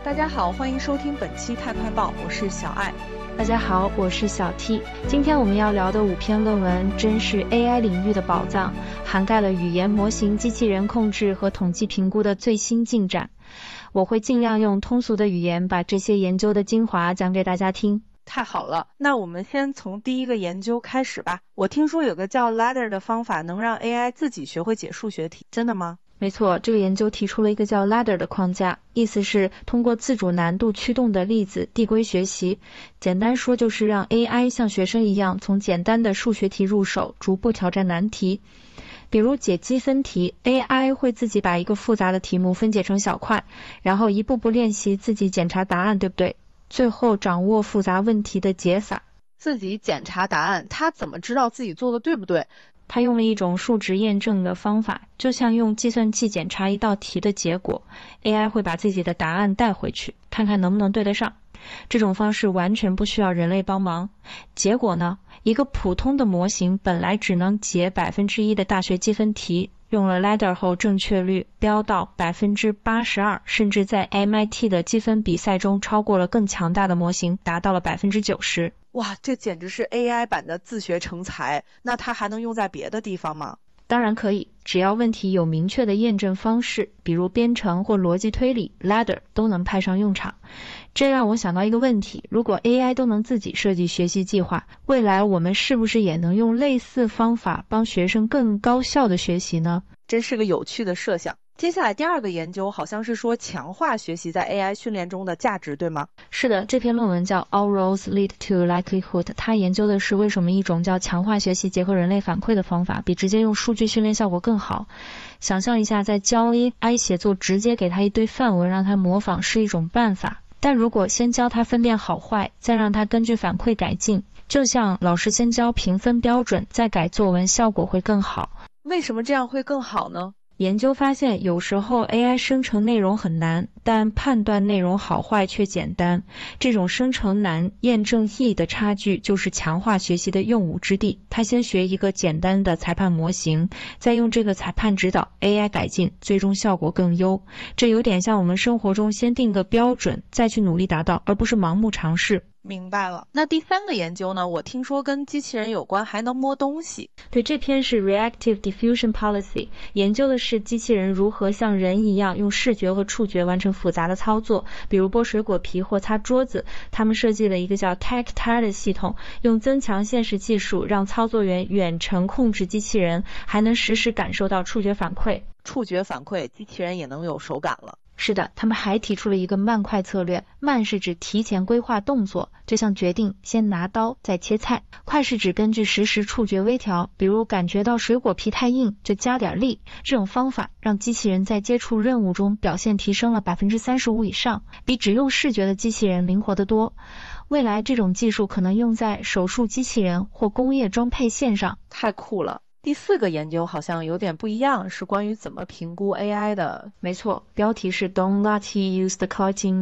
大家好，欢迎收听本期太快报，我是小爱。 大家好，我是小 T。今天我们要聊的5篇论文真是 AI 领域的宝藏，涵盖了语言模型、机器人控制和统计评估的最新进展。我会尽量用通俗的语言把这些研究的精华讲给大家听。 太好了，那我们先从第一个研究开始吧。我听说有个叫 Ladder 的方法能让 AI 自己学会解数学题，真的吗？ 没错，这个研究提出了一个叫 Ladder 的框架，意思是通过自主难度驱动的例子递归学习。简单说就是让 AI 像学生一样从简单的数学题入手，逐步挑战难题。比如解积分题， AI 会自己把一个复杂的题目分解成小块，然后一步步练习自己检查答案，对不对？最后掌握复杂问题的解法。 自己检查答案，他怎么知道自己做的对不对？ 他用了一种数值验证的方法，就像用计算器检查一道题的结果， AI 会把自己的答案带回去，看看能不能对得上。这种方式完全不需要人类帮忙。结果呢，一个普通的模型本来只能解1%的大学积分题，用了 Ladder 后正确率飙到 82%， 甚至在 MIT 的积分比赛中超过了更强大的模型，达到了 90%。 哇，这简直是 AI 版的自学成才，那它还能用在别的地方吗？ 当然可以，只要问题有明确的验证方式，比如编程或逻辑推理， Ladder 都能派上用场。这让我想到一个问题，如果 AI 都能自己设计学习计划，未来我们是不是也能用类似方法帮学生更高效的学习呢？ 真是个有趣的设想。接下来第二个研究好像是说强化学习在 AI 训练中的价值，对吗？ 是的，这篇论文叫 All Roads Lead to Likelihood， 它研究的是为什么一种叫强化学习结合人类反馈的方法比直接用数据训练效果更好。想象一下，在教 AI 写作，直接给它一堆范文让它模仿是一种办法，但如果先教它分辨好坏，再让它根据反馈改进，就像老师先教评分标准再改作文，效果会更好。 为什么这样会更好呢？ 研究发现，有时候 AI 生成内容很难，但判断内容好坏却简单。这种生成难、验证易的差距就是强化学习的用武之地。它先学一个简单的裁判模型，再用这个裁判指导 AI 改进，最终效果更优。这有点像我们生活中先定个标准，再去努力达到，而不是盲目尝试。 明白了。那第三个研究呢？我听说跟机器人有关，还能摸东西。 对，这篇是 Reactive Diffusion Policy， 研究的是机器人如何像人一样用视觉和触觉完成复杂的操作，比如剥水果皮或擦桌子。他们设计了一个叫 Tactile 的系统，用增强现实技术让操作员远程控制机器人，还能实时感受到触觉反馈。 触觉反馈，机器人也能有手感了。 是的，他们还提出了一个慢快策略。慢是指提前规划动作，就像决定先拿刀再切菜；快是指根据实时触觉微调，比如感觉到水果皮太硬就加点力。这种方法让机器人在接触任务中表现提升了 35% 以上，比只用视觉的机器人灵活得多。未来这种技术可能用在手术机器人或工业装配线上。 太酷了。第四个研究好像有点不一样，是关于怎么评估 AI 的。 没错，标题是 Don't let he use the cutting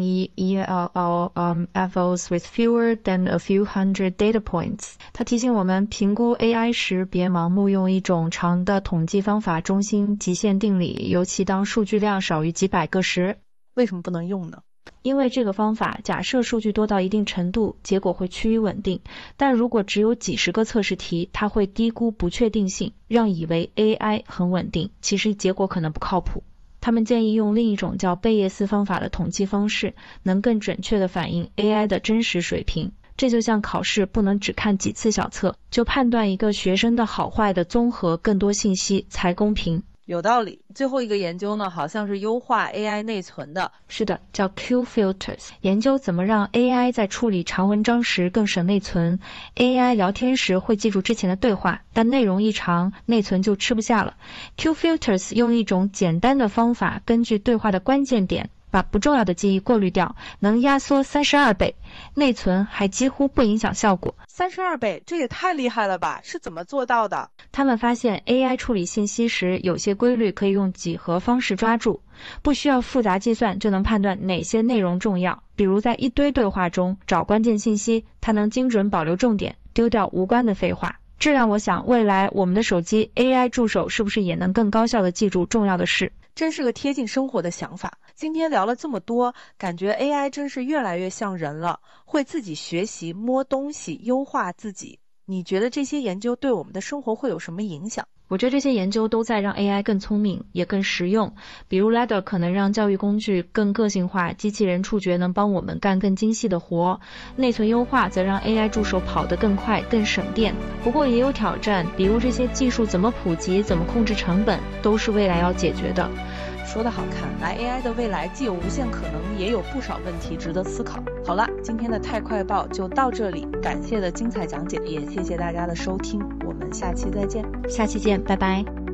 efforts with fewer than a few hundred data points。 它提醒我们评估 AI 时别盲目用一种长的统计方法中心极限定理，尤其当数据量少于几百个时。 为什么不能用呢？ 因为这个方法假设数据多到一定程度，结果会趋于稳定，但如果只有几十个测试题，它会低估不确定性，让以为 AI 很稳定，其实结果可能不靠谱。他们建议用另一种叫贝叶斯方法的统计方式，能更准确地反映 AI 的真实水平。这就像考试不能只看几次小测，就判断一个学生的好坏的综合更多信息才公平。 有道理。最后一个研究呢，好像是优化 AI 内存的。 是的，叫 Q-Filters， 研究怎么让 AI 在处理长文章时更省内存。AI 聊天时会记住之前的对话，但内容一长，内存就吃不下了。Q-Filters 用一种简单的方法，根据对话的关键点，把不重要的记忆过滤掉，能压缩32倍，内存还几乎不影响效果。 32倍，这也太厉害了吧？是怎么做到的？ 他们发现 AI 处理信息时，有些规律可以用几何方式抓住，不需要复杂计算就能判断哪些内容重要。比如在一堆对话中找关键信息，它能精准保留重点，丢掉无关的废话。这让我想，未来我们的手机 AI 助手是不是也能更高效地记住重要的事？ 真是个贴近生活的想法。 今天聊了这么多，感觉 AI 真是越来越像人了，会自己学习、摸东西、优化自己。你觉得这些研究对我们的生活会有什么影响？ 我觉得这些研究都在让 AI 更聪明，也更实用。比如 Ladder 可能让教育工具更个性化，机器人触觉能帮我们干更精细的活。内存优化则让 AI 助手跑得更快、更省电。不过也有挑战，比如这些技术怎么普及、怎么控制成本，都是未来要解决的。 说得好，看来 AI 的未来既有无限可能，也有不少问题值得思考。好了，今天的太快报就到这里，感谢的精彩讲解，也谢谢大家的收听，我们下期再见。 下期见，拜拜。